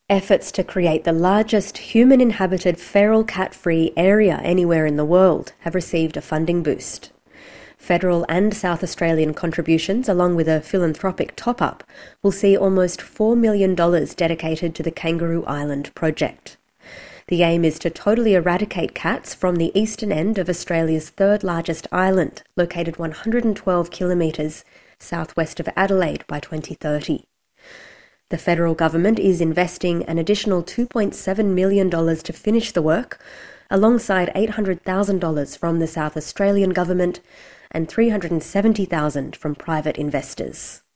Efforts to create the largest human-inhabited feral cat-free area anywhere in the world have received a funding boost. Federal and South Australian contributions, along with a philanthropic top-up, will see almost $4 million dedicated to the Kangaroo Island project. The aim is to totally eradicate cats from the eastern end of Australia's third largest island, located 112 kilometres southwest of Adelaide by 2030. The federal government is investing an additional $2.7 million to finish the work, alongside $800,000 from the South Australian government and $370,000 from private investors.